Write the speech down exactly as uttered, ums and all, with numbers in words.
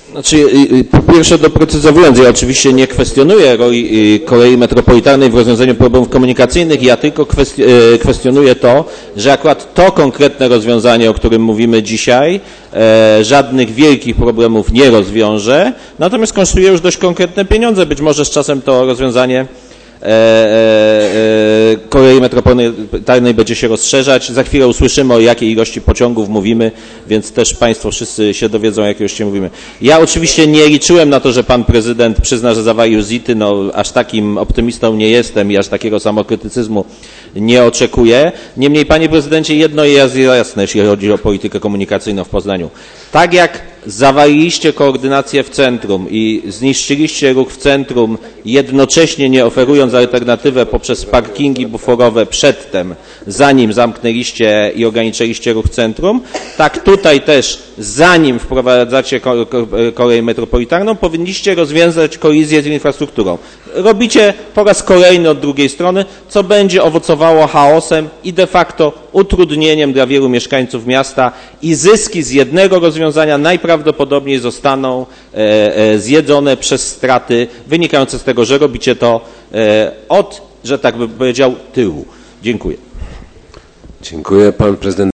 Znaczy, po pierwsze doprecyzowując, ja oczywiście nie kwestionuję roli kolei metropolitalnej w rozwiązaniu problemów komunikacyjnych, ja tylko kwestionuję to, że akurat to konkretne rozwiązanie, o którym mówimy dzisiaj, e, żadnych wielkich problemów nie rozwiąże, natomiast kosztuje już dość konkretne pieniądze. Być może z czasem to rozwiązanie E, e, kolei metropolitalnej będzie się rozszerzać. Za chwilę usłyszymy, o jakiej ilości pociągów mówimy, więc też Państwo wszyscy się dowiedzą, o jakiej ilości mówimy. Ja oczywiście nie liczyłem na to, że Pan Prezydent przyzna, że zawalił zity. No, aż takim optymistą nie jestem i aż takiego samokrytycyzmu nie oczekuję. Niemniej, Panie Prezydencie, jedno jest jasne, jeśli chodzi o politykę komunikacyjną w Poznaniu. Tak jak zawaliliście koordynację w centrum i zniszczyliście ruch w centrum, jednocześnie nie oferując alternatywę poprzez parkingi buforowe przedtem, zanim zamknęliście i ograniczyliście ruch w centrum, tak tutaj też, zanim wprowadzacie kolej metropolitalną, powinniście rozwiązać kolizję z infrastrukturą. Robicie po raz kolejny od drugiej strony, co będzie owocowało chaosem i de facto utrudnieniem dla wielu mieszkańców miasta i zyski z jednego rozwiązania najprawdopodobniej zostaną e, e, zjedzone przez straty wynikające z tego, że robicie to e, od, że tak bym powiedział, tyłu. Dziękuję. Dziękuję. Pan prezydent